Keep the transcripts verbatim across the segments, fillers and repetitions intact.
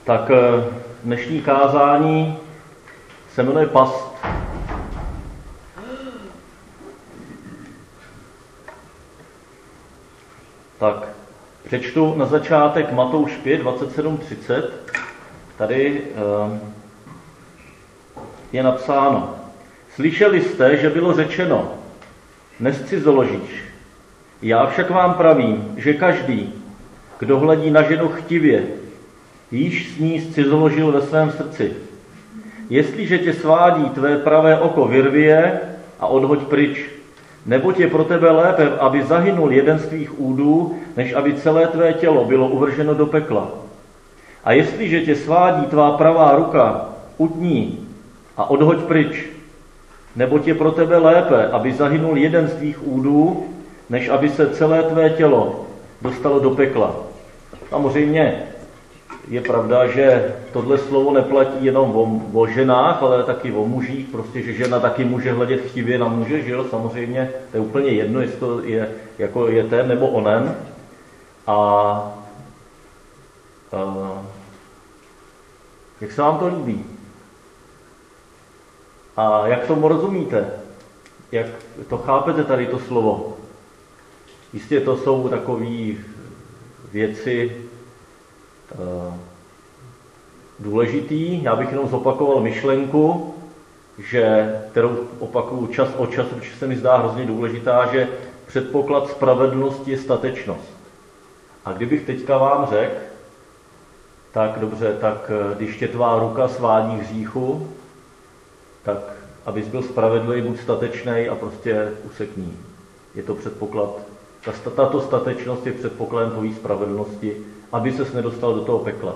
Tak dnešní kázání se jmenuje Past. Tak, přečtu na začátek Matouš pět, dvacet sedm, třicet. Tady je napsáno: Slyšeli jste, že bylo řečeno, nescizoložíš. Já však vám pravím, že každý, kdo hledí na ženu chtivě, již s ní scizoložil ve svém srdci. Jestliže tě svádí tvé pravé oko, vyrvi je a odhoď pryč. Neboť je pro tebe lépe, aby zahynul jeden z tvých údů, než aby celé tvé tělo bylo uvrženo do pekla. A jestliže tě svádí tvá pravá ruka, utní a odhoď pryč. Neboť je pro tebe lépe, aby zahynul jeden z tvých údů, než aby se celé tvé tělo dostalo do pekla. Samozřejmě je pravda, že tohle slovo neplatí jenom o, o ženách, ale taky o mužích, prostě, že žena taky může hledět chtivě na muže, že jo, samozřejmě, to je úplně jedno, jestli to je, jako je ten nebo onen. A, a jak se vám to líbí? A jak tomu rozumíte? Jak to chápete tady to slovo? Jistě to jsou takové věci uh, důležitý. Já bych jenom zopakoval myšlenku, že, kterou opakuju čas od času, protože se mi zdá hrozně důležitá, že předpoklad spravedlnosti je statečnost. A kdybych teďka vám řekl, tak dobře, tak když tě tvá ruka svádí k hříchu, tak abys byl spravedlivý, buď statečnej a prostě usekní. Je to předpoklad. Tato statečnost je předpokladem tvojí spravedlnosti, aby ses nedostal do toho pekla.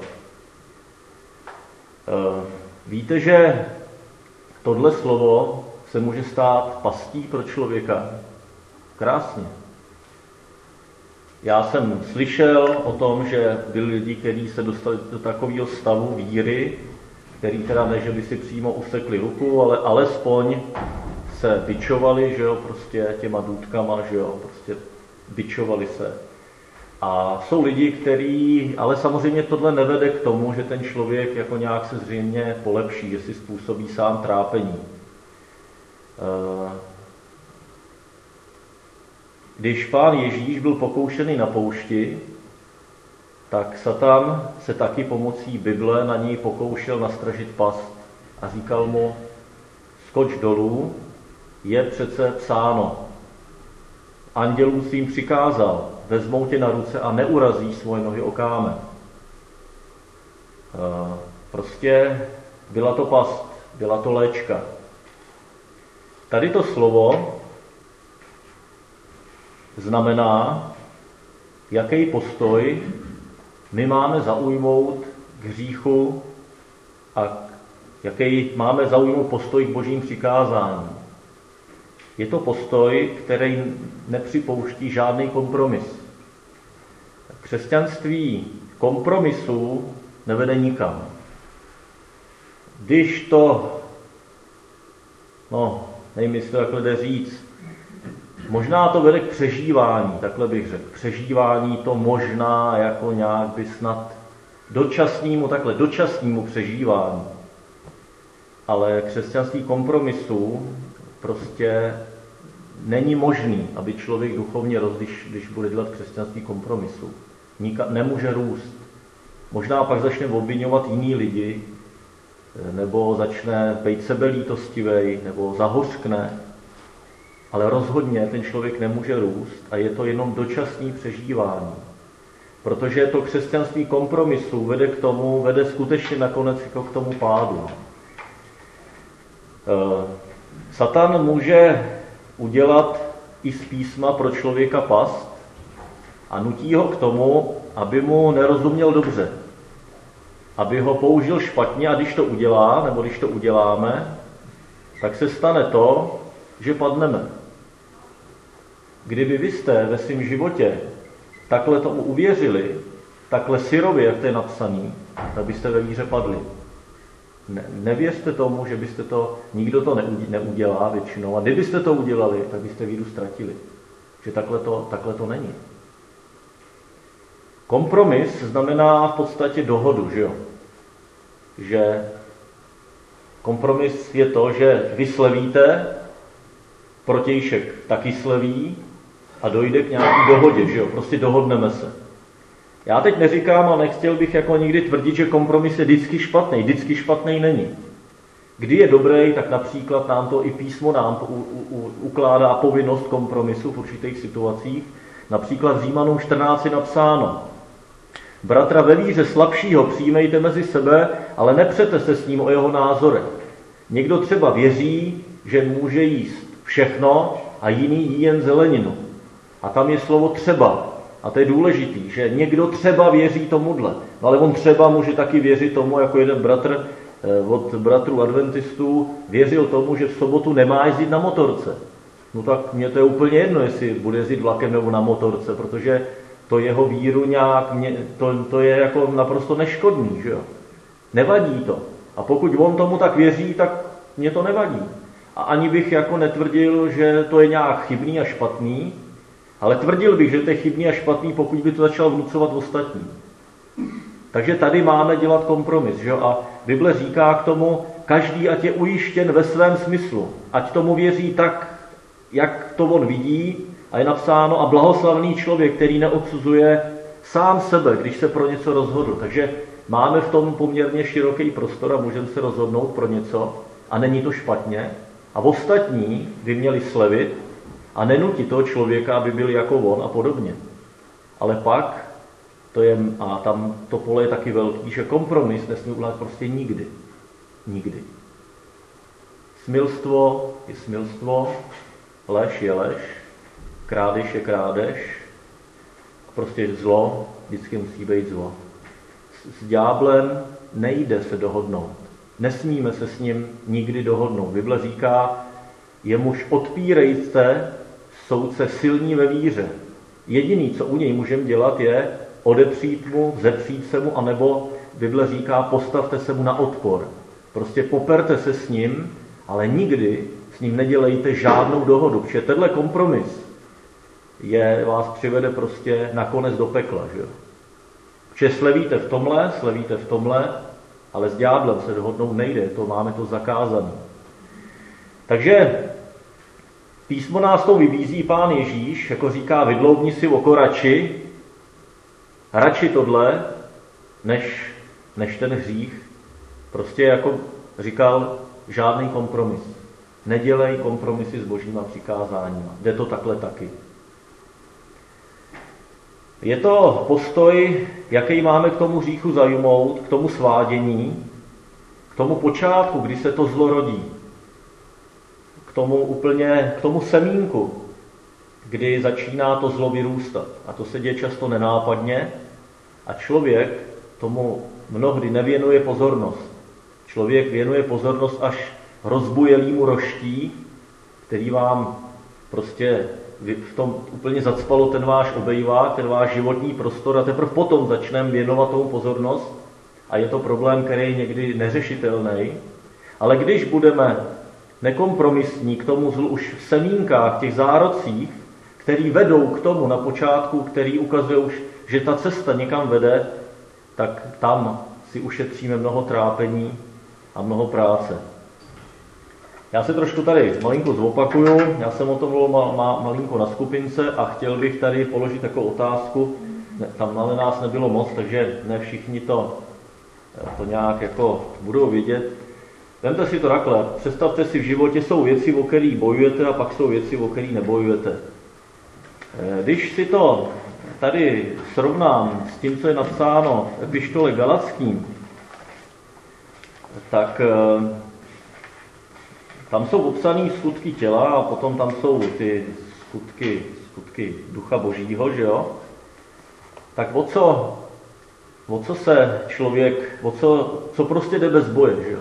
Víte, že tohle slovo se může stát pastí pro člověka? Krásně. Já jsem slyšel o tom, že byli lidi, kteří se dostali do takového stavu víry, který teda ne, že by si přímo usekli ruku, ale alespoň se bičovali, že jo, prostě těma důtkama, že jo, prostě bičovali se. A jsou lidi, kteří, ale samozřejmě tohle nevede k tomu, že ten člověk jako nějak se zřejmě polepší, že si způsobí sám trápení. Když Pán Ježíš byl pokoušený na poušti, tak Satan se taky pomocí Bible na něj pokoušel nastražit past a říkal mu: skoč dolů, je přece psáno. Andělům svým přikázal, vezmou tě na ruce a neurazíš svoje nohy o kámen. Prostě byla to past, byla to léčka. Tady to slovo znamená, jaký postoj my máme zaujmout k hříchu a jaký máme zaujmout postoj k božím přikázání. Je to postoj, který nepřipouští žádný kompromis. Křesťanství kompromisů nevede nikam. Když to, no, nevím, jestli to takhle jde říct, možná to vede k přežívání, takhle bych řekl. Přežívání to možná jako nějak by snad dočasnému, takhle dočasnému přežívání. Ale křesťanství kompromisů prostě není možný, aby člověk duchovně rost, když, když bude dělat křesťanství kompromisu. Nika, nemůže růst. Možná pak začne obviňovat jiný lidi, nebo začne být sebelítostivej, nebo zahořkne, ale rozhodně ten člověk nemůže růst a je to jenom dočasný přežívání. Protože to křesťanství kompromisu vede k tomu, vede skutečně nakonec jako k tomu pádu. Satan může udělat i z písma pro člověka past a nutí ho k tomu, aby mu nerozuměl dobře. Aby ho použil špatně a když to udělá, nebo když to uděláme, tak se stane to, že padneme. Kdyby vy jste ve svém životě takhle tomu uvěřili, takhle syrově, jak to je napsaný, tak byste ve víře padli. Ne, nevěřte tomu, že byste to, nikdo to neudělá většinou, a kdybyste to udělali, tak byste víru ztratili. Že takhle to, takhle to není. Kompromis znamená v podstatě dohodu, že jo? že kompromis je to, že vy slevíte, protějšek taky sleví a dojde k nějaké dohodě, že jo, prostě dohodneme se. Já teď neříkám a nechtěl bych jako nikdy tvrdit, že kompromis je vždycky špatný, vždycky špatný není. Kdy je dobrý, tak například nám to i písmo nám u, u, ukládá povinnost kompromisu v určitých situacích. Například v Římanům čtrnáct je napsáno: bratra ve víře slabšího přijmejte mezi sebe, ale nepřete se s ním o jeho názorech. Někdo třeba věří, že může jíst všechno a jiný jí jen zeleninu. A tam je slovo třeba. A to je důležitý, že někdo třeba věří tomuhle. No ale on třeba může taky věřit tomu, jako jeden bratr od bratrů adventistů věřil tomu, že v sobotu nemá jezdit na motorce. No tak mně to je úplně jedno, jestli bude jezdit vlakem nebo na motorce, protože to jeho víru nějak, to, to je jako naprosto neškodný, že jo. Nevadí to. A pokud on tomu tak věří, tak mě to nevadí. A ani bych jako netvrdil, že to je nějak chybný a špatný, ale tvrdil bych, že to je chybný a špatný, pokud by to začal vnucovat ostatní. Takže tady máme dělat kompromis, že jo? A Bible říká k tomu, každý ať je ujištěn ve svém smyslu, ať tomu věří tak, jak to on vidí, a je napsáno, a blahoslavný člověk, který neodsuzuje sám sebe, když se pro něco rozhodl. Takže máme v tom poměrně široký prostor a můžeme se rozhodnout pro něco a není to špatně. A ostatní by měli slevit a nenutit toho člověka, aby byl jako on a podobně. Ale pak, to je, a tam to pole je taky velký, že kompromis nesmí udělat prostě nikdy. Nikdy. Smilstvo je smilstvo, lež je lež, krádež je krádež, prostě zlo vždycky musí být zlo. S, s ďáblem nejde se dohodnout. Nesmíme se s ním nikdy dohodnout. Bible říká, jemuž odpírejte, soudce silní ve víře. Jediný, co u něj můžeme dělat, je odepřít mu, zepřít se mu, anebo Bible říká, postavte se mu na odpor. Prostě poperte se s ním, ale nikdy s ním nedělejte žádnou dohodu, protože tenhle kompromis je, vás přivede prostě nakonec do pekla. Že jo? Protože slevíte v tomhle, slevíte v tomhle, ale s ďáblem se dohodnout nejde, to máme to zakázané. Takže písmo nás to vybízí Pán Ježíš, jako říká, vydloubni si oko radši, radši tohle, než, než ten hřích. Prostě jako říkal, žádný kompromis. Nedělej kompromisy s božíma přikázáníma. Jde to takhle taky. Je to postoj, jaký máme k tomu hříchu zajmout, k tomu svádění, k tomu počátku, kdy se to zlo rodí. K tomu úplně, k tomu semínku, kdy začíná to zlo vyrůstat. A to se děje často nenápadně a člověk tomu mnohdy nevěnuje pozornost. Člověk věnuje pozornost až rozbujelýmu roští, který vám prostě v tom úplně zacpalo ten váš obejvák, ten váš životní prostor a teprve potom začneme věnovat tomu pozornost a je to problém, který je někdy neřešitelný. Ale když budeme nekompromisní k tomu zlu už v semínkách, těch zárodcích, který vedou k tomu na počátku, který ukazuje už, že ta cesta někam vede, tak tam si ušetříme mnoho trápení a mnoho práce. Já se trošku tady malinko zopakuju, já jsem o tom mluvil ma, ma, malinko na skupince a chtěl bych tady položit takovou otázku, ne, tam ale nás nebylo moc, takže ne všichni to, to nějak jako budou vědět. Vemte si to takhle, představte si, v životě jsou věci, o kterých bojujete a pak jsou věci, o kterých nebojujete. Když si to tady srovnám s tím, co je napsáno v epištole Galatským, tak tam jsou obsané skutky těla a potom tam jsou ty skutky, skutky ducha božího, že jo? Tak o co, o co se člověk, o co, co prostě jde bez boje, že jo?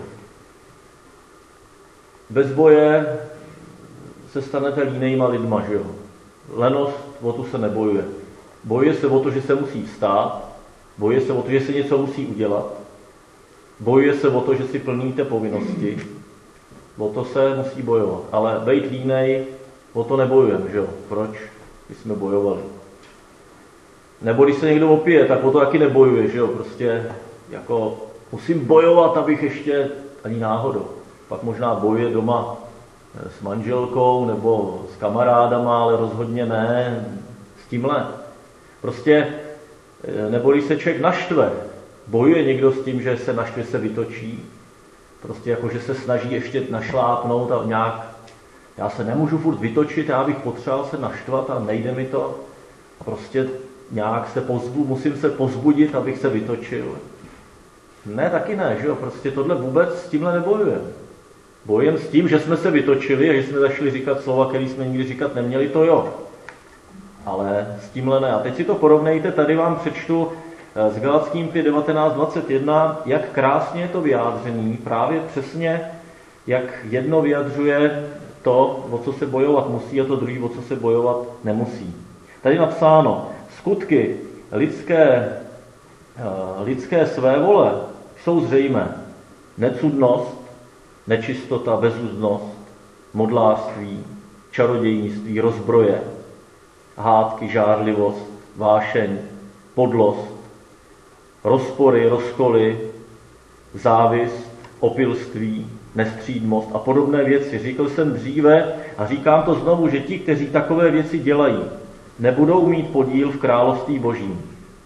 Bez boje se stanete línejma lidma, že jo? Lenost, o tu se nebojuje. Bojuje se o to, že se musí vstát, bojuje se o to, že se něco musí udělat, bojuje se o to, že si plníte povinnosti, o to se musí bojovat. Ale bejt línej, o to nebojujeme, že jo? Proč? Když jsme bojovali. Nebo když se někdo opije, tak o to taky nebojuje, že jo? Prostě jako musím bojovat, abych ještě ani náhodou. Pak možná bojuje doma s manželkou nebo s kamarádama, ale rozhodně ne s tímhle. Prostě neboli se člověk naštve. Bojuje někdo s tím, že se naštve, se vytočí. Prostě jako, že se snaží ještě našlápnout a nějak, já se nemůžu furt vytočit, já bych potřeboval se naštvat a nejde mi to. A prostě nějak se pozbu, musím se pozbudit, abych se vytočil. Ne, taky ne, že jo, prostě tohle vůbec s tímhle nebojuje. Bojem s tím, že jsme se vytočili a že jsme začali říkat slova, které jsme nikdy říkat neměli, to jo. Ale s tímhle ne. A teď si to porovnejte, tady vám přečtu z Galackým pět, devatenáct, dvacet jedna, jak krásně je to vyjádření, právě přesně, jak jedno vyjadřuje to, o co se bojovat musí, a to druhý, o co se bojovat nemusí. Tady napsáno, skutky lidské, lidské svévole jsou zřejmé. Necudnost, nečistota, bezúznost, modlářství, čarodějnictví, rozbroje, hádky, žárlivost, vášeň, podlost, rozpory, rozkoly, závist, opilství, nestřídmost a podobné věci. Říkal jsem dříve a říkám to znovu, že ti, kteří takové věci dělají, nebudou mít podíl v království božím.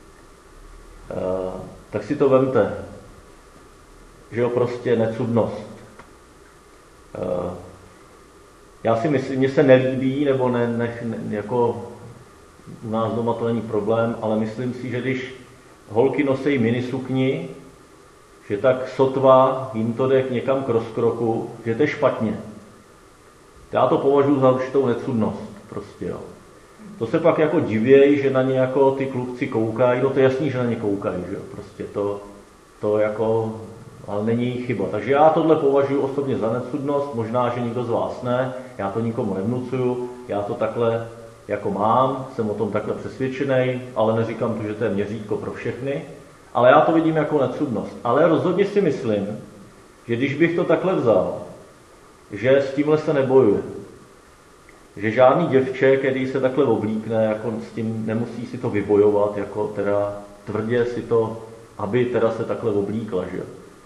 E, tak si to vemte, že jo, prostě necudnost. E, já si myslím, mně se nelíbí, nebo ne, ne, ne, jako u nás doma to není problém, ale myslím si, že když holky nosí minisukni, že tak sotva jim to jde někam k rozkroku, že to je špatně. Já to považuji za určitou necudnost. Prostě, jo. To se pak jako divějí, že na ně jako ty klukci koukají, no to je jasný, že na ně koukají, že jo. Prostě to, to jako, ale není jejich chyba. Takže já tohle považuji osobně za necudnost, možná, že nikdo z vás ne, já to nikomu nevnucuju, já to takhle jako mám, jsem o tom takhle přesvědčený, ale neříkám to, že to je měřítko pro všechny, ale já to vidím jako necudnost. Ale rozhodně si myslím, že když bych to takhle vzal, že s tímhle se nebojuje, že žádný děvče, který se takhle oblíkne, jako s tím nemusí si to vybojovat, jako teda tvrdě si to, aby teda se takhle oblíkla, že?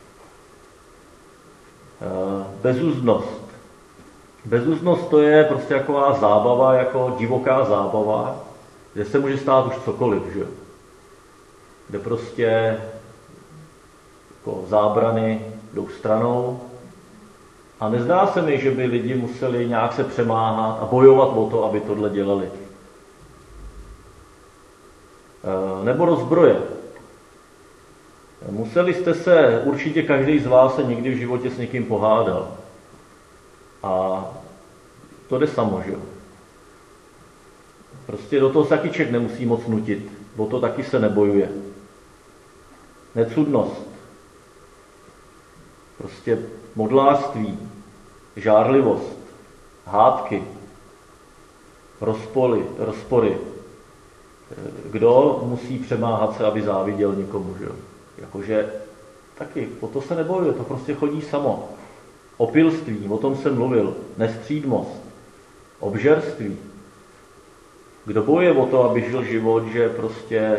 Bezúznost. Bezúznost to je prostě taková zábava, jako divoká zábava, kde se může stát už cokoliv, že? Kde prostě jako zábrany jdou stranou a nezdá se mi, že by lidi museli nějak se přemáhat a bojovat o to, aby tohle dělali. Nebo rozbroje. Museli jste se, určitě každý z vás se někdy v životě s někým pohádal. A to jde samo, že jo. Prostě do toho se taky člověk nemusí moc nutit, o to taky se nebojuje. Necudnost. Prostě modlářství, žárlivost, hádky, rozpory, rozpory. Kdo musí přemáhat se, aby záviděl někomu, že jo? Jakože taky, o to se nebojuje, to prostě chodí samo. Opilství, o tom jsem mluvil, nestřídmost, obžerství. Kdo bojuje o to, aby žil život, že prostě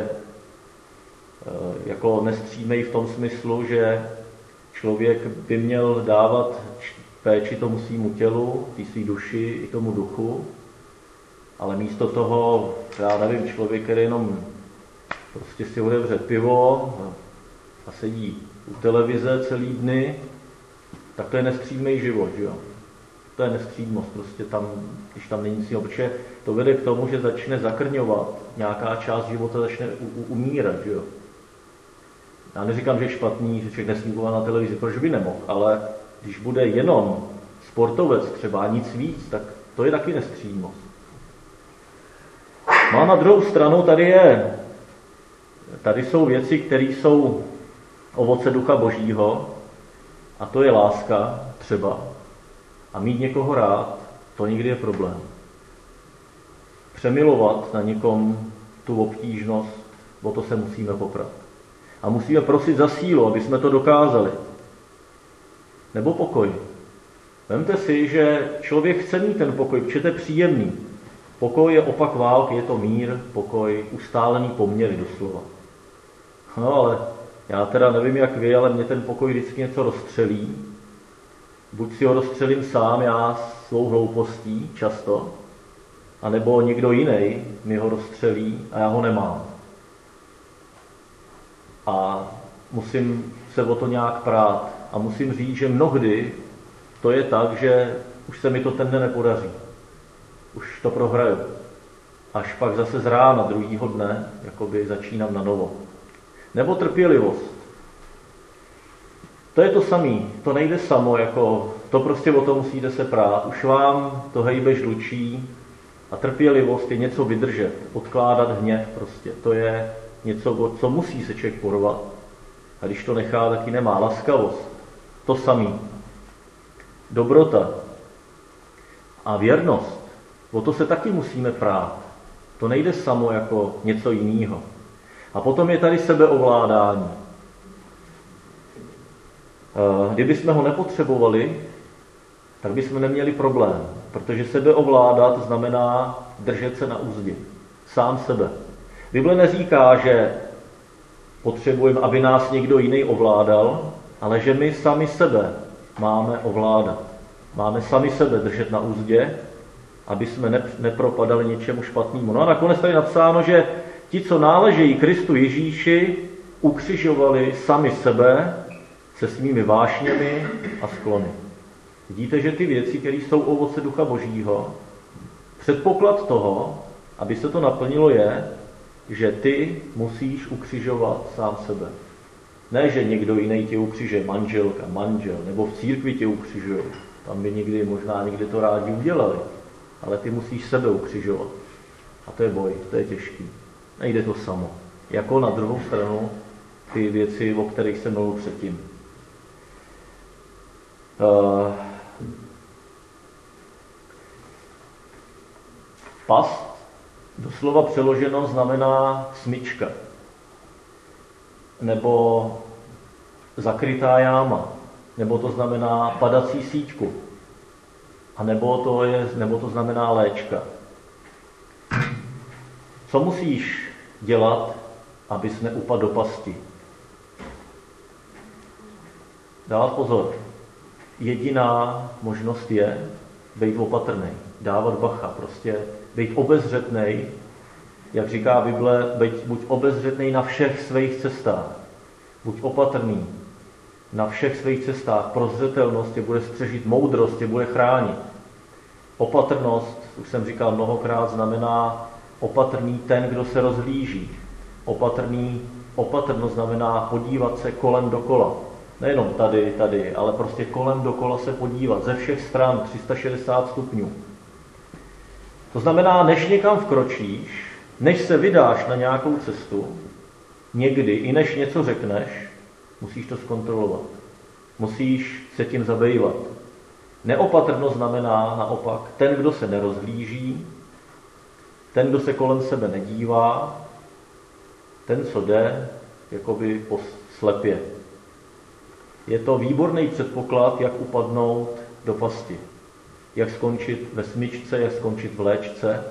jako nestřídmej v tom smyslu, že člověk by měl dávat péči tomu svýmu tělu, té svý duši i tomu duchu, ale místo toho, já nevím, člověk, který jenom prostě si otevře pivo a sedí u televize celý dny, tak to je nestřídmej život, jo. To je nestřídmost, prostě tam, když tam není nic jiného, protože to vede k tomu, že začne zakrňovat, nějaká část života začne u, u, umírat, jo. Já neříkám, že je špatný, že člověk nesmí koukat na televizi, proč by nemohl, ale když bude jenom sportovec třeba nic víc, tak to je taky nestřídmost. No a na druhou stranu tady je, tady jsou věci, které jsou ovoce ducha božího, a to je láska třeba. A mít někoho rád, to někdy je problém. Přemilovat na někom tu obtížnost, o to se musíme poprat. A musíme prosit za sílu, aby jsme to dokázali. Nebo pokoj. Vemte si, že člověk chce mít ten pokoj, protože to je příjemný. Pokoj je opak války, je to mír, pokoj, ustálený poměry doslova. No ale Já teda nevím, jak vy, ale mě ten pokoj vždycky něco rozstřelí. Buď si ho rozstřelím sám, já svou hloupostí často, anebo někdo jiný mi ho rozstřelí a já ho nemám. A musím se o to nějak prát. A musím říct, že mnohdy to je tak, že už se mi to ten den nepodaří. Už to prohraju. Až pak zase z rána druhýho dne jakoby začínám na novo. Nebo trpělivost. To je to samý. To nejde samo, jako to prostě o to musíte se prát. Už vám to hejbe žlučí a trpělivost je něco vydržet, odkládat hněv prostě. To je něco, co musí se člověk porvat. A když to nechá, taky nemá. Laskavost. To samý. Dobrota a věrnost. O to se taky musíme prát. To nejde samo jako něco jiného. A potom je tady sebeovládání. Kdybychom ho nepotřebovali, tak bychom neměli problém, protože sebeovládat znamená držet se na úzdě. Sám sebe. Bible neříká, že potřebujeme, aby nás někdo jiný ovládal, ale že my sami sebe máme ovládat. Máme sami sebe držet na úzdě, aby jsme nepropadali něčemu špatnému. No a nakonec tady napsáno, že ti, co náležejí Kristu Ježíši, ukřižovali sami sebe se svými vášněmi a sklony. Vidíte, že ty věci, které jsou ovoce Ducha Božího, předpoklad toho, aby se to naplnilo, je, že ty musíš ukřižovat sám sebe. Ne, že někdo jiný tě ukřižuje, manželka, manžel, nebo v církvi tě ukřižuje. Tam by někdy, možná někdy to rádi udělali. Ale ty musíš sebe ukřižovat. A to je boj, to je těžký. Nejde to samo. Jako na druhou stranu ty věci, o kterých jsem mluvil předtím. Uh, past, doslova přeloženo, znamená smyčka. Nebo zakrytá jáma. Nebo to znamená padací síťku. A nebo to, je, nebo to znamená léčka. Co musíš dělat, abys neupadl do pasti? Dávat pozor. Jediná možnost je být opatrný, dávat bacha, prostě být obezřetnej, jak říká Bible, být buď obezřetnej na všech svých cestách, buď opatrný na všech svých cestách, prozřetelnost tě bude střežit, moudrost tě bude chránit. Opatrnost, už jsem říkal mnohokrát, znamená opatrný ten, kdo se rozhlíží. Opatrný, opatrnost znamená podívat se kolem dokola. Nejenom tady, tady, ale prostě kolem dokola se podívat, ze všech stran, tři sta šedesát stupňů. To znamená, než někam vkročíš, než se vydáš na nějakou cestu, někdy, i než něco řekneš, musíš to zkontrolovat. Musíš se tím zabývat. Neopatrnost znamená naopak ten, kdo se nerozhlíží, ten, kdo se kolem sebe nedívá, ten, co jde, jakoby po slepě. Je to výborný předpoklad, jak upadnout do pasti. Jak skončit ve smyčce, jak skončit v léčce.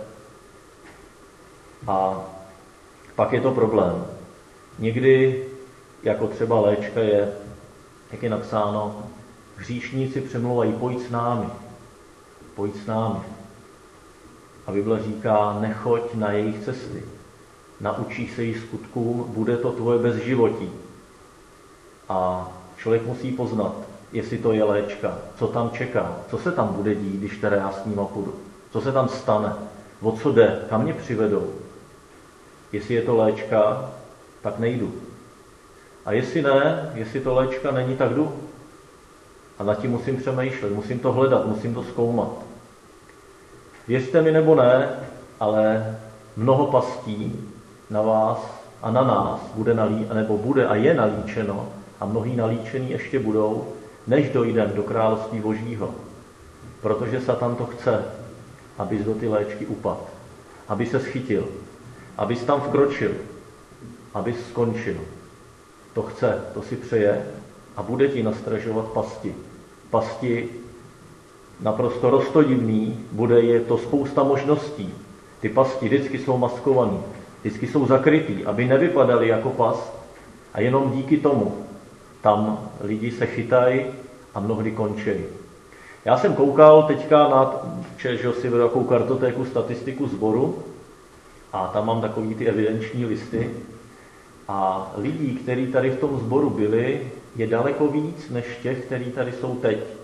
A pak je to problém. Někdy, jako třeba léčka je, jak je napsáno, hříšníci přemlouvají, pojď s námi, pojď s námi. A Bible říká, nechoď na jejich cesty. Naučíš se jich skutkům, bude to tvoje bezživotí. A člověk musí poznat, jestli to je léčka, co tam čeká, co se tam bude dít, když teda já s ním půjdu, co se tam stane, o co jde, kam mě přivedou. Jestli je to léčka, tak nejdu. A jestli ne, jestli to léčka není, tak jdu. A nad tím musím přemýšlet, musím to hledat, musím to zkoumat. Věřte mi nebo ne, ale mnoho pastí na vás a na nás bude nalí, nebo bude a je nalíčeno, a mnohý nalíčený ještě budou, než dojdem do království Božího. Protože Satan to chce, abys do ty léčky upadl, aby se schytil, abys tam vkročil, abys skončil. To chce, to si přeje a bude ti nastražovat pasti. Pasti naprosto roztodivný, bude je to spousta možností. Ty pasti vždycky jsou maskovaný, vždycky jsou zakrytý, aby nevypadaly jako past, A jenom díky tomu tam lidi se chytají a mnohdy končí. Já jsem koukal teďka na, že si vedu takovou kartotéku, statistiku sboru a tam mám takový ty evidenční listy a lidí, kteří tady v tom sboru byli, je daleko víc než těch, kteří tady jsou teď. E,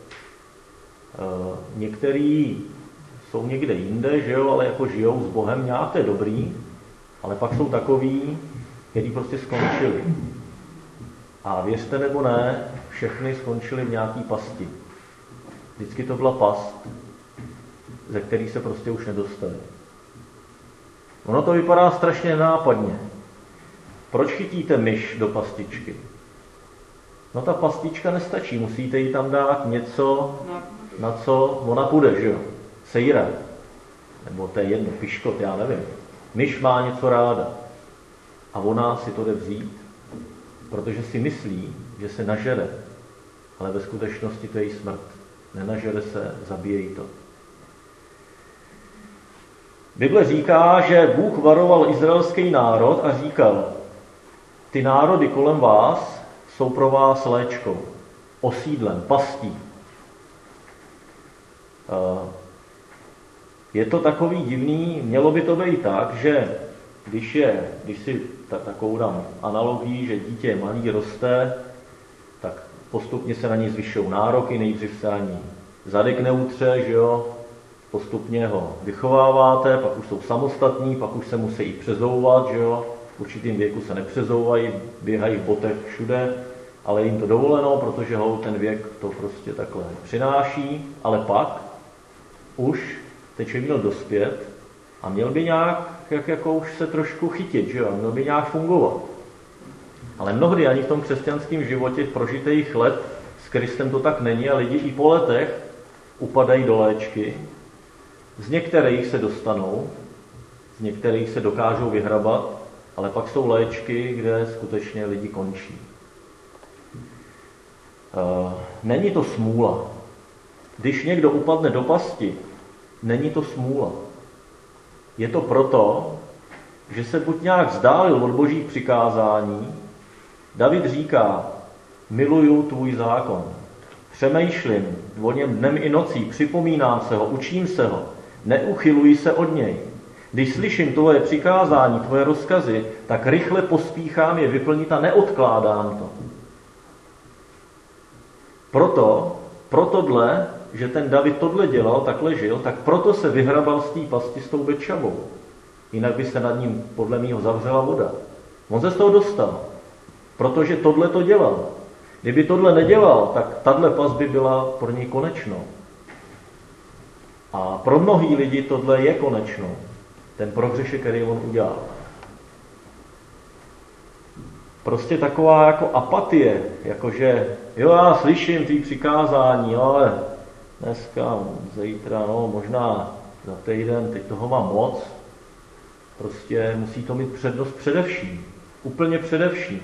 některý jsou někde jinde, že jo, ale jako žijou s Bohem nějak, to je dobrý, ale pak jsou takový, kteří prostě skončili. A věřte nebo ne, všechny skončili v nějaký pasti. Vždycky to byla past, ze který se prostě už nedostali. Ono to vypadá strašně nápadně. Proč chytíte myš do pastičky? No ta pastička nestačí, musíte jí tam dát něco, na co ona půjde, že jo? Sejra. Nebo to je jedno, piškot, já nevím. Myš má něco ráda. A ona si to jde vzít, protože si myslí, že se nažere. Ale ve skutečnosti to je její smrt. Nenažere se, zabíjejí to. Bible říká, že Bůh varoval izraelský národ a říkal, ty národy kolem vás jsou pro vás léčkou, osídlem, pastí. Je to takový divný, mělo by to být tak, že když, je, když si tak, takovou dám analogii, že dítě malý roste, tak postupně se na něj zvyšují nároky, nejdřív se ani zadek neutře, že jo? Postupně ho vychováváte, pak už jsou samostatní, pak už se musí přezouvat, že jo? V určitým věku se nepřezouvají, běhají v botech všude, ale jim to dovoleno, protože ho ten věk to prostě takhle přináší, ale pak už teď by měl dospět a měl by nějak, jak jako už se trošku chytit, že jo? Měl by nějak fungovat. Ale mnohdy ani v tom křesťanském životě v prožitých let s Kristem to tak není a lidi i po letech upadají do léčky. Z některých se dostanou, z některých se dokážou vyhrabat, ale pak jsou léčky, kde skutečně lidi končí. Není to smůla. Když někdo upadne do pasti, není to smůla. Je to proto, že se buď nějak vzdálil od božích přikázání. David říká, miluju tvůj zákon, přemýšlím o něm dnem i nocí, připomínám se ho, učím se ho, neuchyluji se od něj. Když slyším tvoje přikázání, tvoje rozkazy, tak rychle pospíchám je vyplnit a neodkládám to. Proto, proto dle, že ten David tohle dělal, takhle žil, tak proto se vyhrabal z té pasti s tou Betšabou. Jinak by se nad ním podle mýho zavřela voda. On se z toho dostal, protože tohle to dělal. Kdyby tohle nedělal, tak tahle past by byla pro něj konečnou. A pro mnohý lidi tohle je konečnou. Ten prohřešek, který on udělal. Prostě taková jako apatie, jakože jo, já slyším tvý přikázání, ale dneska, zítra, no, možná za týden, teď toho mám moc. Prostě musí to mít přednost především. Úplně především.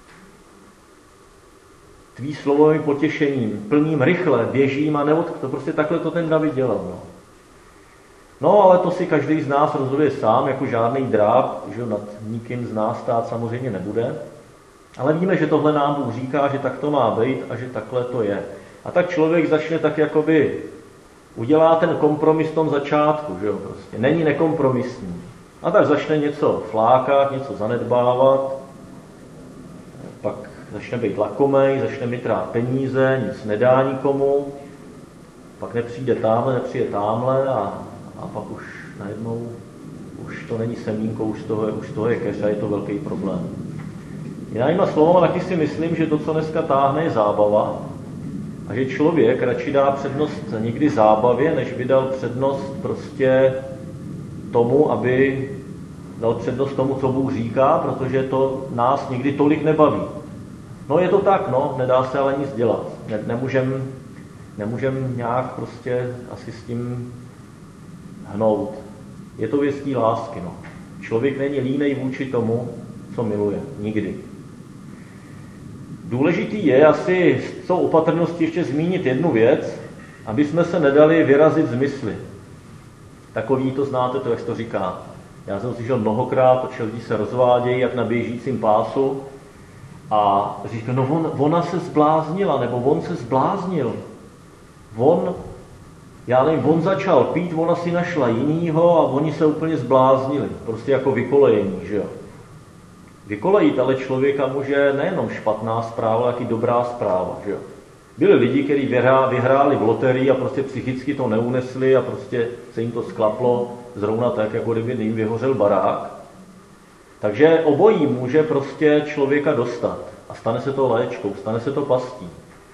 Tvý slovovým potěšením, plním rychle, běžím a neod... To prostě takhle to ten David dělal. No. no, ale to si každý z nás rozhoduje sám, jako žádný dráb, že nad nikým z nás stát samozřejmě nebude. Ale víme, že tohle nám Bůh říká, že tak to má být a že takhle to je. A tak člověk začne tak jakoby, udělá ten kompromis v tom začátku, že jo, prostě. Není nekompromisní. A tak začne něco flákat, něco zanedbávat, pak začne být lakomej, začne mít rád peníze, nic nedá nikomu, pak nepřijde tamhle, nepřijde tamhle a, a pak už najednou už to není semínko, už toho, už toho je keře, je to velký problém. Jinýma slovama taky si myslím, že to, co dneska táhne, je zábava a že člověk radši dá přednost někdy zábavě, než by dal přednost prostě tomu, aby dal přednost tomu, co Bůh říká, protože to nás nikdy tolik nebaví. No je to tak, no, nedá se ale nic dělat. Ne, nemůžem, nemůžem nějak prostě asi s tím hnout. Je to věc té lásky, no. Člověk není línej vůči tomu, co miluje. Nikdy. Důležitý je asi s tou opatrností ještě zmínit jednu věc, aby jsme se nedali vyrazit z mysli. Takový to znáte, to, jak se to říká. Já jsem slyšel mnohokrát, protože lidi se rozvádějí jak na běžícím pásu A říká, no on, ona se zbláznila, nebo on se zbláznil. On, já nevím, on začal pít, ona si našla jinýho a oni se úplně zbláznili. Prostě jako vykolejení, že jo. Vykolejit ale člověka může nejenom špatná zpráva, ale taky dobrá zpráva, že jo. Byli lidi, kteří vyhráli v loterii a prostě psychicky to neunesli a prostě se jim to sklaplo zrovna tak, jako kdyby jim vyhořel barák. Takže obojí může prostě člověka dostat a stane se to léčkou, stane se to pastí.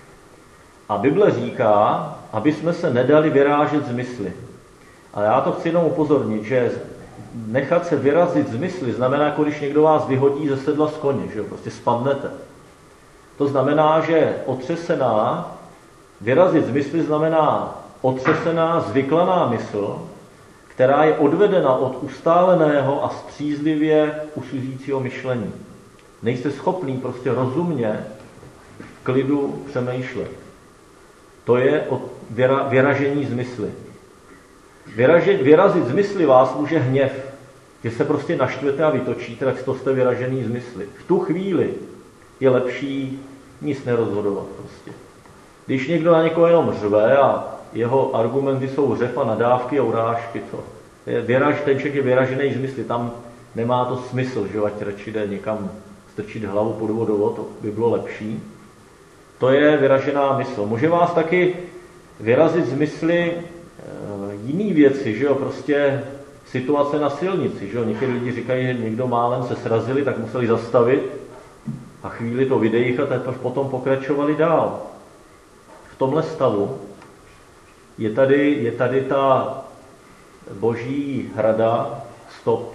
A Bible říká, aby jsme se nedali vyrážet z mysli. Ale já to chci jenom upozornit, že nechat se vyrazit z mysli znamená, jako když někdo vás vyhodí ze sedla z koně, že jo, prostě spadnete. To znamená, že otřesená, vyrazit z mysli znamená otřesená, zvyklaná mysl, která je odvedena od ustáleného a střízlivě usuzujícího myšlení. Nejste schopný prostě rozumně v klidu přemýšlet. To je vyra, vyražení z mysli. Vyražet, vyrazit z mysli vás může hněv, že se prostě naštvete a vytočíte, tak to jste vyražený z mysli. V tu chvíli je lepší nic nerozhodovat prostě. Když někdo na někoho jenom řve a jeho argumenty jsou řev a nadávky a urážky, to je vyraž, ten člověk je vyražený z mysli, tam nemá to smysl, že ať radši jde někam strčit hlavu pod vodou, to by bylo lepší. To je vyražená mysl. Může vás taky vyrazit z mysli e, jiný věci, že jo, prostě situace na silnici, že jo. Někdy lidi říkají, že někdo málem se srazili, tak museli zastavit a chvíli to vydejchat a potom pokračovali dál. V tomhle stavu je tady, je tady ta boží rada stop.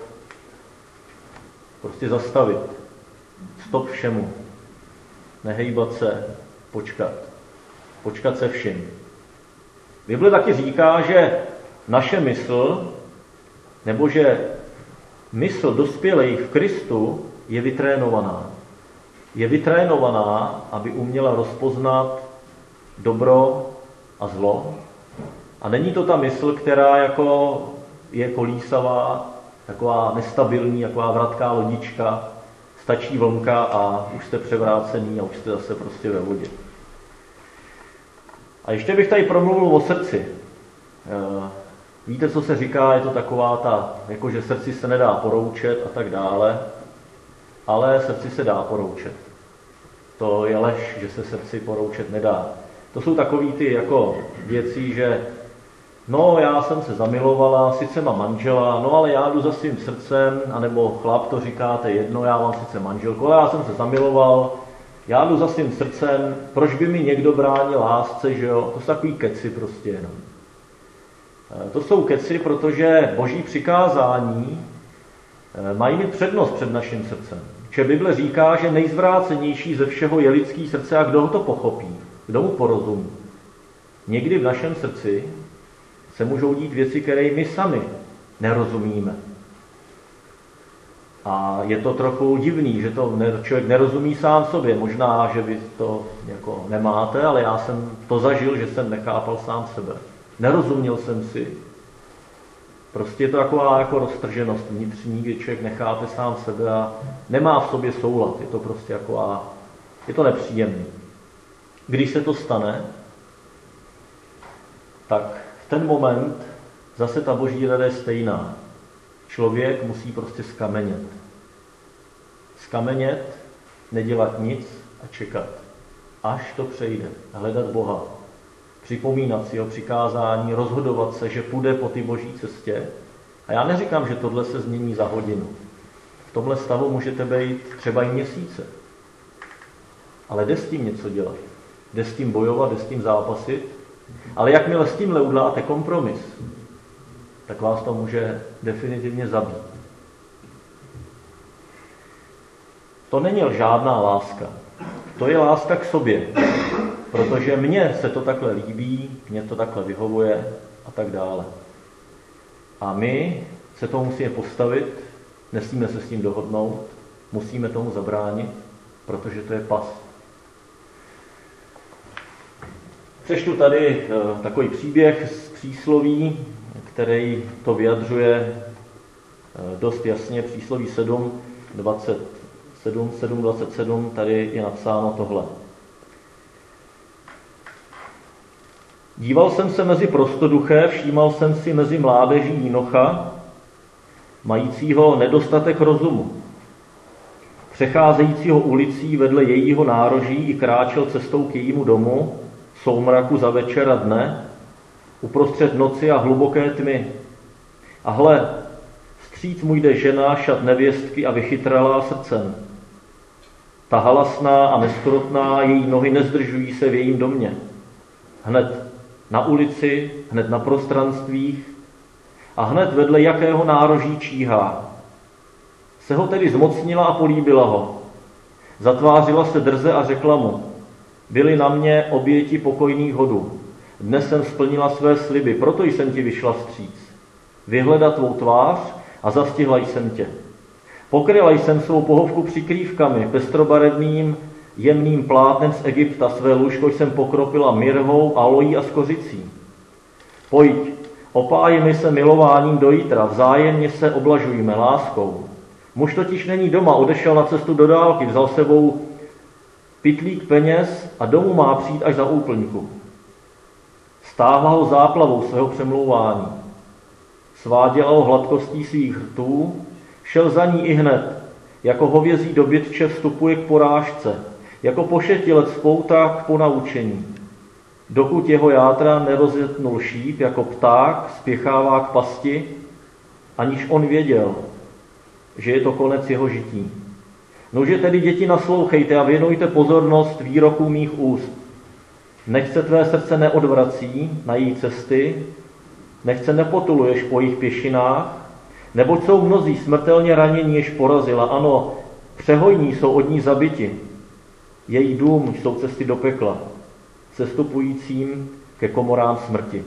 Prostě zastavit. Stop všemu. Nehejbat se, počkat. Počkat se vším. Bible taky říká, že naše mysl, nebo že mysl dospělých v Kristu je vytrénovaná. Je vytrénovaná, aby uměla rozpoznat dobro a zlo. A není to ta mysl, která jako je kolísavá, taková nestabilní, taková vratká lodička, stačí vlnka a už jste převrácený a už jste zase prostě ve vodě. A ještě bych tady promluvil o srdci. Víte, co se říká, je to taková ta, jakože srdci se nedá poroučet a tak dále, ale srdci se dá poroučet. To je lež, že se srdci poroučet nedá. To jsou takový ty jako věci, že no, já jsem se zamilovala, sice mám manžela, no ale já jdu za svým srdcem, anebo chlap to říkáte jedno, já mám sice manželku, ale já jsem se zamiloval, já jdu za svým srdcem, proč by mi někdo bránil lásce, že jo? To jsou takový keci prostě jenom. To jsou keci, protože boží přikázání mají mít přednost před naším srdcem. Že Bible říká, že nejzvrácenější ze všeho je lidský srdce a kdo ho to pochopí, kdo mu porozumí. Někdy v našem srdci se můžou dít věci, které my sami nerozumíme. A je to trochu divný, že to člověk nerozumí sám sobě. Možná, že vy to jako nemáte, ale já jsem to zažil, že jsem nechápal sám sebe. Nerozuměl jsem si. Prostě je to taková jako roztrženost vnitřní, kdy člověk nechápe sám sebe a nemá v sobě soulad. Je to prostě taková, je to nepříjemný. Když se to stane, tak v ten moment zase ta boží rada je stejná. Člověk musí prostě skamenět. Skamenět, nedělat nic a čekat. Až to přejde. Hledat Boha. Připomínat si jeho přikázání, rozhodovat se, že půjde po ty boží cestě. A já neříkám, že tohle se změní za hodinu. V tomhle stavu můžete být třeba i měsíce. Ale jde s tím něco dělat. Jde s tím bojovat, jde s tím zápasit. Ale jakmile s tímhle uděláte kompromis, tak vás to může definitivně zabít. To není žádná láska. To je láska k sobě. Protože mně se to takhle líbí, mně to takhle vyhovuje a tak dále. A my se tomu musíme postavit, nesmíme se s tím dohodnout, musíme tomu zabránit, protože to je past. Přečtu tady takový příběh z přísloví, který to vyjadřuje dost jasně, přísloví sedm, dvacet sedm, sedm, dvacet sedm, tady je napsáno tohle. Díval jsem se mezi prostoduché, všímal jsem si mezi mládeží Jinocha, majícího nedostatek rozumu, přecházejícího ulicí vedle jejího nároží i kráčel cestou k jejímu domu, soumraku za večera dne, uprostřed noci a hluboké tmy. A hle, vstříc mu jde žena, šat nevěstky a vychytralá srdcem. Ta halasná a neskrotná, její nohy nezdržují se v jejím domě. Hned na ulici, hned na prostranstvích a hned vedle jakého nároží číhá. Se ho tedy zmocnila a políbila ho. Zatvářila se drze a řekla mu, byly na mě oběti pokojných hodů. Dnes jsem splnila své sliby, proto jsem ti vyšla vstříc. Vyhleda tvou tvář a zastihla jsem tě. Pokryla jsem svou pohovku přikrývkami, pestrobarevným, jemným plátnem z Egypta, své lůžko jsem pokropila mirhou, alojí a skořicí. Pojď, opájeme se milováním do jítra, vzájemně se oblažujme láskou. Muž totiž není doma, odešel na cestu do dálky, vzal sebou pytlík peněz a domů má přijít až za úplňku. Stáhla ho záplavou svého přemlouvání. Sváděla ho hladkostí svých hrtů, šel za ní i hned, jako hovězí dobytče vstupuje k porážce, jako pošetilec spoutá k ponaučení. Dokud jeho játra nerozetnul šíp, jako pták spěchává k pasti, aniž on věděl, že je to konec jeho žití. Nože tedy, děti, naslouchejte a věnujte pozornost výrokům mých úst. Nech se tvé srdce neodvrací na její cesty, nech se nepotuluješ po jejich pěšinách, neboť jsou mnozí smrtelně ranění, jež porazila. Ano, přehojní jsou od ní zabiti. Její dům jsou cesty do pekla, cestupujícím ke komorám smrti.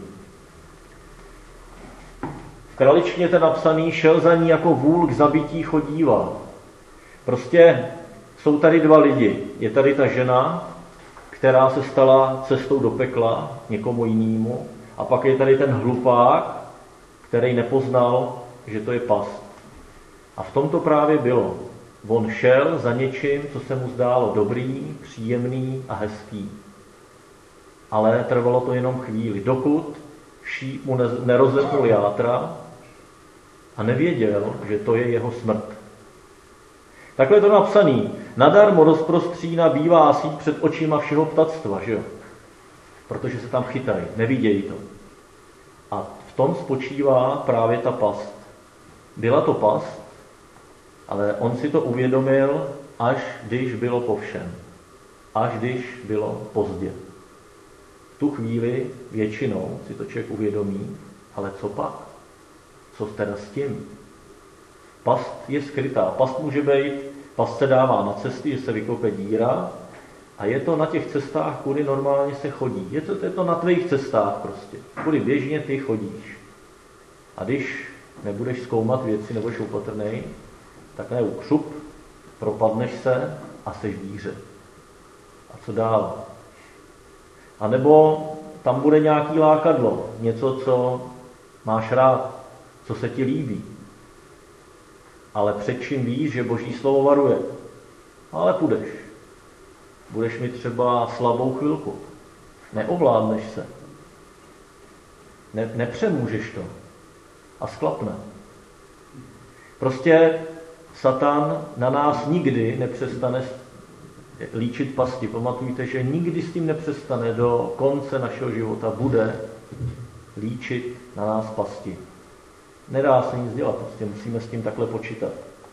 V kraličtině ten napsaný šel za ní jako vůl k zabití chodíval. Prostě jsou tady dva lidi. Je tady ta žena, která se stala cestou do pekla někomu jinému, a pak je tady ten hlupák, který nepoznal, že to je past. A v tom to právě bylo. On šel za něčím, co se mu zdálo dobrý, příjemný a hezký. Ale trvalo to jenom chvíli, dokud šíp mu nerozetnul játra a nevěděl, že to je jeho smrt. Takhle je to napsaný. Nadarmo rozprostřína bývá síť před očima všeho ptactva, že jo? Protože se tam chytají, nevidějí to. A v tom spočívá právě ta past. Byla to past, ale on si to uvědomil, až když bylo po všem. Až když bylo pozdě. V tu chvíli většinou si to člověk uvědomí, ale co pak? Co teda s tím? Past je skrytá. Past může být, past se dává na cesty, že se vykope díra a je to na těch cestách, kudy normálně se chodí. Je to, je to na tvých cestách prostě, kudy běžně ty chodíš. A když nebudeš zkoumat věci, nebudeš opatrnej, tak ne ukřup, propadneš se a seš v díře. A co dál? A nebo tam bude nějaký lákadlo, něco, co máš rád, co se ti líbí. Ale před čím víš, že Boží slovo varuje. Ale půjdeš. Budeš mít třeba slabou chvilku. Neovládneš se. Ne, nepřemůžeš to. A sklapne. Prostě Satan na nás nikdy nepřestane líčit pasti. Pamatujte, že nikdy s tím nepřestane, do konce našeho života bude líčit na nás pasti. Nedá se nic dělat, prostě musíme s tím takhle počítat.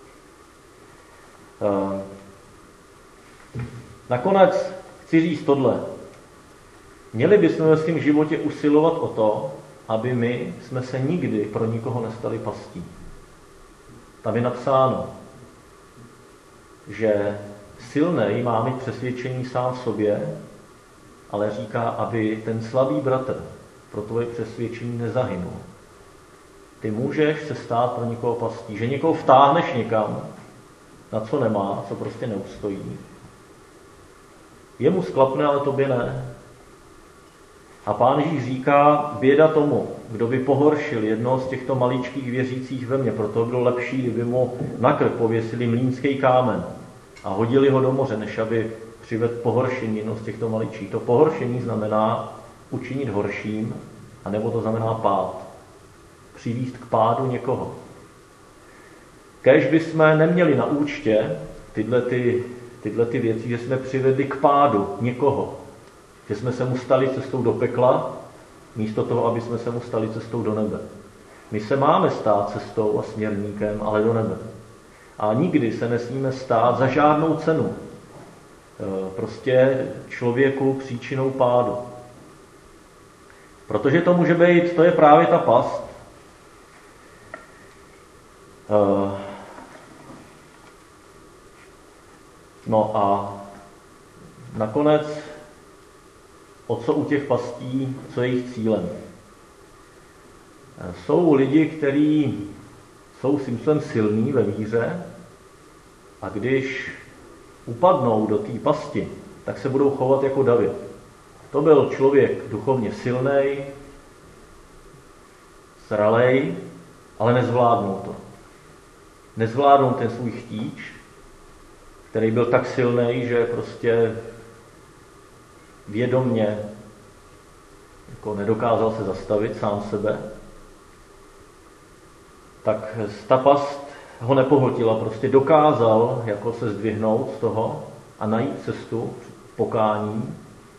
Nakonec chci říct tohle. Měli bychom ve svém životě usilovat o to, aby my jsme se nikdy pro nikoho nestali pastí. Tam je napsáno, že silnej má mít přesvědčení sám v sobě, ale říká, aby ten slabý bratr pro tvoje přesvědčení nezahynul. Ty můžeš se stát pro někoho pastí, že někoho vtáhneš někam, na co nemá, co prostě neustojí. Jemu sklapne, ale tobě ne. A Pán Ježíš říká, běda tomu, kdo by pohoršil jednoho z těchto maličkých věřících ve mně, proto bylo lepší, kdyby mu na krk pověsili mlýnský kámen. a hodili ho do moře, než aby přivedl pohoršení jedno z těchto maličích. To pohoršení znamená učinit horším, anebo to znamená pád. Přivést k pádu někoho. Kéž bychom neměli na účtě tyhle, ty, tyhle ty věci, že jsme přivedli k pádu někoho. Že jsme se mu stali cestou do pekla, místo toho, aby jsme se mu stali cestou do nebe. My se máme stát cestou a směrníkem, ale do nebe. A nikdy se nesmíme stát za žádnou cenu. Prostě člověku příčinou pádu. Protože to může být, to je právě ta past. No a nakonec, o co u těch pastí, co je jejich cílem? Jsou lidi, kteří jsou smyslem silní ve víře a když upadnou do té pasti, tak se budou chovat jako David. To byl člověk duchovně silný, zralej, ale nezvládnul to. Nezvládnul ten svůj chtíč, který byl tak silný, že prostě vědomně jako nedokázal se zastavit sám sebe, tak ta past ho nepohltila, prostě dokázal jako se zdvihnout z toho a najít cestu pokání.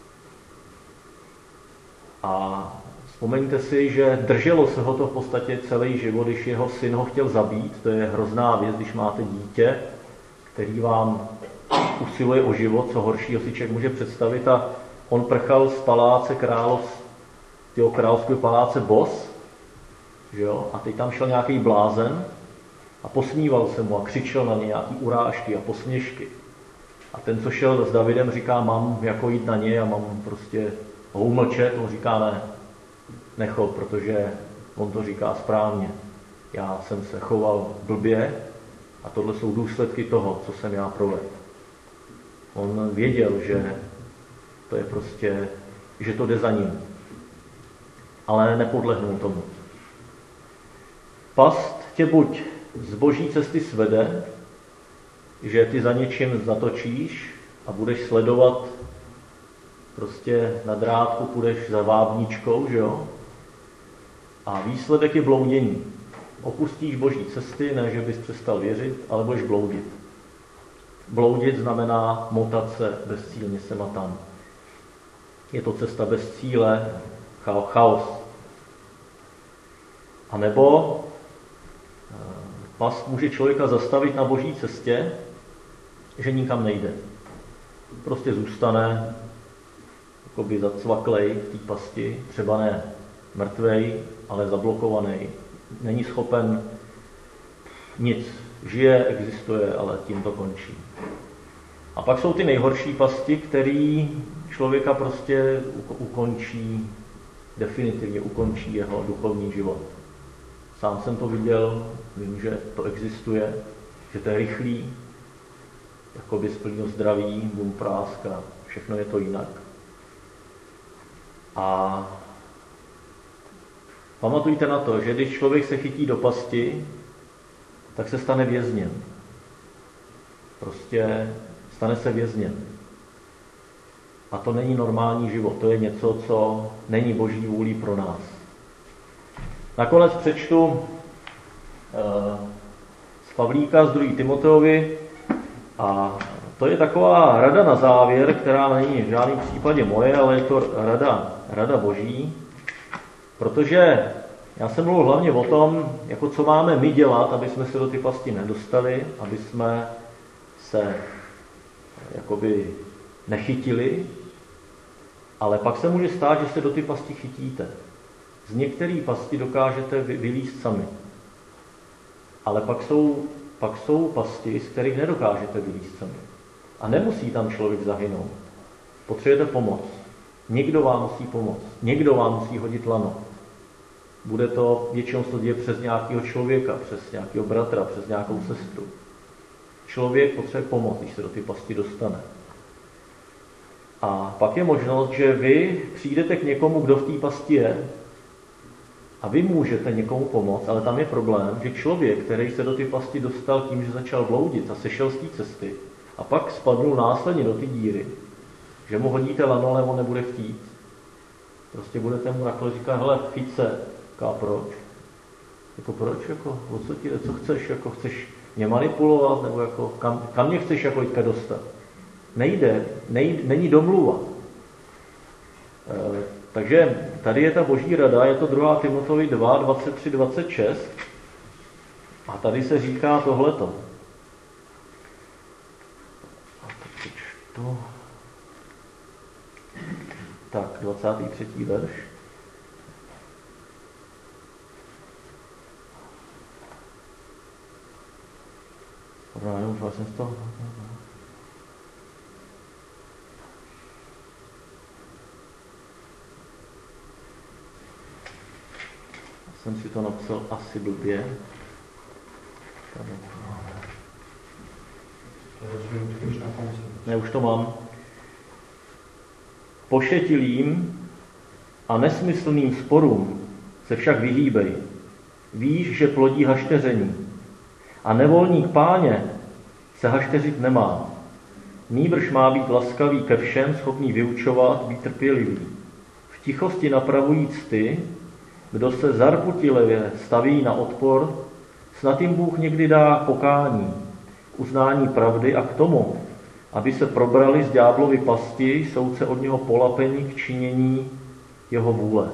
A vzpomeňte si, že drželo se ho to v podstatě celý život, když jeho syn ho chtěl zabít. To je hrozná věc, když máte dítě, který vám usiluje o život, co horšího si člověk může představit. A on prchal z paláce králov, tyho královského paláce bos, že jo? A teď tam šel nějaký blázen a posmíval se mu a křičel na ně nějaký urážky a posměšky. A ten, co šel s Davidem, říká, mám jako jít na ně a mám prostě ho umlčet. On říká, ne, nechod, protože on to říká správně. Já jsem se choval blbě a tohle jsou důsledky toho, co jsem já provedl. On věděl, že to je prostě, že to jde za ním. Ale nepodlehnul tomu. Past tě buď z boží cesty svede, že ty za něčím zatočíš a budeš sledovat prostě na drátku, půjdeš za vábničkou, že jo? A výsledek je bloudění. Opustíš boží cesty, ne, že bys přestal věřit, ale budeš bloudit. Bloudit znamená motat se bezcílně sem a tam. Je to cesta bez cíle, chaos. A nebo past může člověka zastavit na boží cestě, že nikam nejde. Prostě zůstane jakoby zacvaklej v té pasti, třeba ne mrtvej, ale zablokovaný. Není schopen nic. Žije, existuje, ale tím to končí. A pak jsou ty nejhorší pasti, které člověka prostě ukončí, definitivně ukončí jeho duchovní život. Sám jsem to viděl, vím, že to existuje, že to je rychlý, jakoby z plného zdraví, bum práska, všechno je to jinak. A pamatujte na to, že když člověk se chytí do pasti, tak se stane vězněm. Prostě stane se vězněm. A to není normální život, to je něco, co není boží vůlí pro nás. Nakonec přečtu z Pavlíka z druhé Timoteovi a to je taková rada na závěr, která není v žádném případě moje, ale je to rada, rada boží, protože já jsem mluvil hlavně o tom, jako co máme my dělat, aby jsme se do ty pasti nedostali, aby jsme se jakoby nechytili, ale pak se může stát, že se do ty pasti chytíte. Z některé pasti dokážete vylízt sami. Ale pak jsou, pak jsou pasti, z kterých nedokážete vylízt sami. A nemusí tam člověk zahynout. Potřebujete pomoc. Někdo vám musí pomoct. Někdo vám musí hodit lano. Bude to většinou se děje přes nějakého člověka, přes nějakého bratra, přes nějakou sestru. Člověk potřebuje pomoc, když se do ty pasti dostane. A pak je možnost, že vy přijdete k někomu, kdo v té pasti je, a vy můžete někomu pomoct, ale tam je problém, že člověk, který se do té pasti dostal tím, že začal bloudit a sešel z té cesty, a pak spadnul následně do ty díry, že mu hodíte lano, ale on nebude chtít. Prostě budete mu takhle říkat, hele, chyť se, ká proč? Jako proč, jako, o co ti jde, co chceš, jako chceš mě manipulovat, nebo jako, kam, kam mě chceš jako teďka dostat? Nejde, nejde, není domluva. E, takže tady je ta boží rada, je to druhá Timoteovi dva, dvacet tři, dvacet šest a tady se říká tohleto. A to čtu. Tak, dvacátý třetí verš. Dobrá, já už vlastně z toho. Jsem si to napsal asi blbě. Ne, už to mám. Pošetilým a nesmyslným sporům se však vyhýbej. Víš, že plodí hašteření. A nevolník Páně se hašteřit nemá. Nýbrž má být laskavý ke všem, schopný vyučovat, být trpělivý. V tichosti napravujíc ty, kdo se zarputilevě staví na odpor, snad jim Bůh někdy dá pokání, uznání pravdy a k tomu, aby se probrali z ďáblovy pasti, jsou se od něho polapení k činění jeho vůle.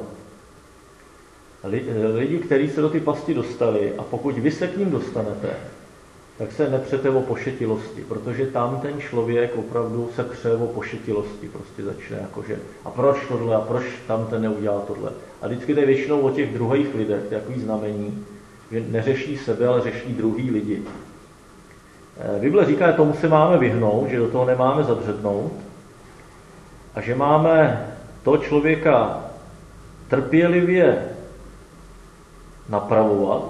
Lidi, kteří se do ty pasti dostali, a pokud vy se k ním dostanete, tak se nepřete o pošetilosti, protože tam ten člověk opravdu se pře o pošetilosti, prostě začne jakože, a proč tohle, a proč tam ten neudělal tohle. A vždycky jde většinou o těch druhých lidech, takový znamení, že neřeší sebe, ale řeší druhý lidi. Bible říká, že tomu se máme vyhnout, že do toho nemáme zabřednout a že máme toho člověka trpělivě napravovat.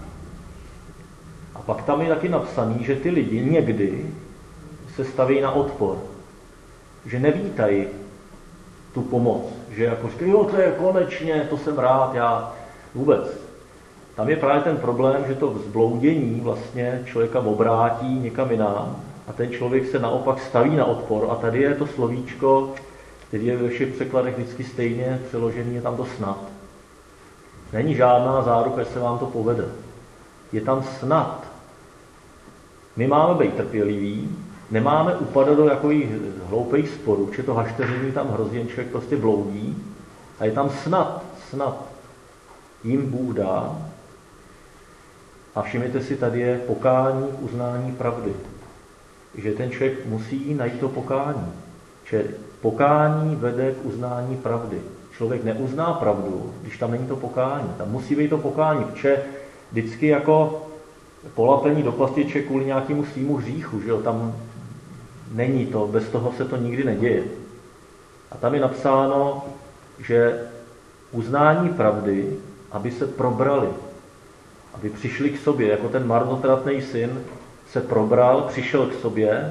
A pak tam je taky napsaný, že ty lidi někdy se staví na odpor, že nevítají tu pomoc, že jako říkají, jo, to je konečně, to jsem rád, já vůbec. Tam je právě ten problém, že to zbloudění vlastně člověka obrátí někam jinam a ten člověk se naopak staví na odpor a tady je to slovíčko, který je ve všech překladech vždycky stejně přeložený, je tam to snad. Není žádná záruka, že se vám to povede. Je tam snad. My máme být trpěliví, nemáme upadat do takových hloupých sporů, že to hašteření tam hrozně člověk prostě bloudí a je tam snad, snad jim Bůh dá. A všimněte si, tady je pokání k uznání pravdy. Že ten člověk musí najít to pokání. Že pokání vede k uznání pravdy. Člověk neuzná pravdu, když tam není to pokání. Tam musí být to pokání, protože vždycky jako polapení do pastiče kvůli nějakému svýmu hříchu, že jo, tam není to, bez toho se to nikdy neděje. A tam je napsáno, že uznání pravdy, aby se probrali, aby přišli k sobě, jako ten marnotratný syn se probral, přišel k sobě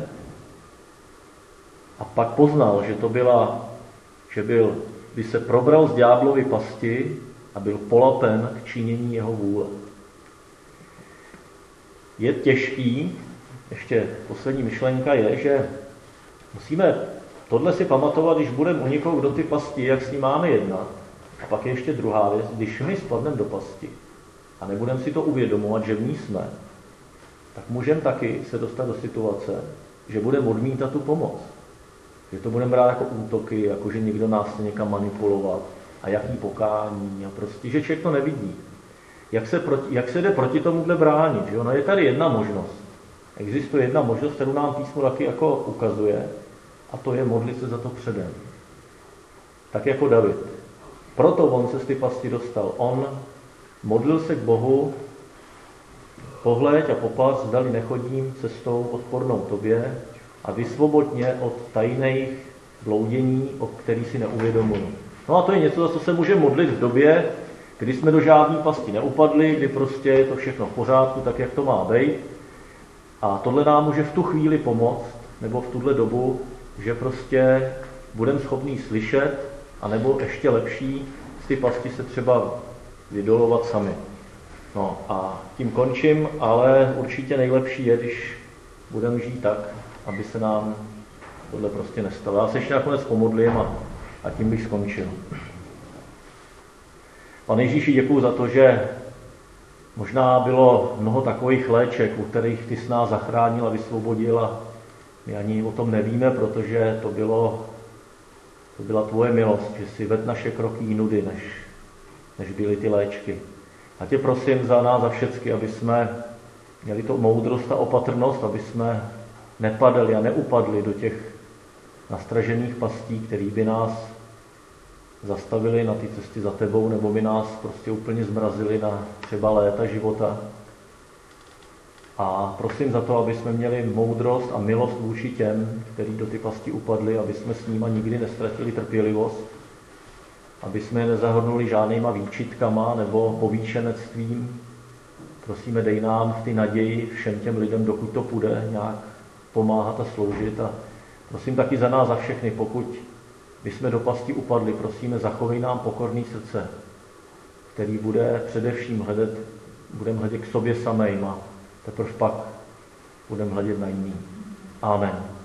a pak poznal, že to byla, že byl, by se probral z ďáblovy pasti a byl polapen k činění jeho vůle. Je těžký, ještě poslední myšlenka je, že musíme tohle si pamatovat, když budeme u někoho do ty pasti, jak s ním máme jednat. A pak je ještě druhá věc, když my spadneme do pasti a nebudeme si to uvědomovat, že v ní jsme, tak můžeme taky se dostat do situace, že budeme odmítat tu pomoc. Že to budeme brát jako útoky, jako že někdo nás chce někam manipulovat a jaký pokání a prostě, že člověk to nevidí. Jak se, proti, jak se jde proti tomuhle bránit? Že? No je tady jedna možnost. Existuje jedna možnost, kterou nám písmo taky jako ukazuje, a to je modlit se za to předem. Tak jako David. Proto on se z ty pasti dostal. On modlil se k Bohu, pohleď a popas, zdali nechodím cestou odpornou tobě a vysvoboď mě od tajných bloudění, o kterých si neuvědomuji. No a to je něco, za co se může modlit v době, kdy jsme do žádné pasti neupadli, kdy prostě je to všechno v pořádku, tak jak to má být. A tohle nám může v tu chvíli pomoct, nebo v tuhle dobu, že prostě budeme schopní slyšet, anebo ještě lepší, z ty pasti se třeba vydolovat sami. No a tím končím, ale určitě nejlepší je, když budeme žít tak, aby se nám tohle prostě nestalo. Já se ještě nakonec pomodlím a, a tím bych skončil. Pane Ježíši, děkuju za to, že možná bylo mnoho takových léček, u kterých ty jsi nás zachránil a vysvobodil a my ani o tom nevíme, protože to, bylo, to byla tvoje milost, že si ved naše kroky jinudy, než, než byly ty léčky. A tě prosím za nás, za všecky, aby jsme měli to moudrost a opatrnost, aby jsme nepadali a neupadli do těch nastražených pastí, který by nás zastavili na ty cesty za tebou, nebo by nás prostě úplně zmrazili na třeba léta života. A prosím za to, aby jsme měli moudrost a milost vůči těm, kteří do ty pasti upadli, aby jsme s nima nikdy nestratili trpělivost, aby jsme je nezahrnuli žádnýma výčitkama nebo povýšenectvím. Prosíme, dej nám v ty naději všem těm lidem, dokud to půjde, nějak pomáhat a sloužit. A prosím taky za nás, za všechny, pokud my jsme do pasti upadli, prosíme, zachovej nám pokorný srdce, který bude především hledat, budeme hledět k sobě samým a teprve pak budeme hledět na jiný. Amen.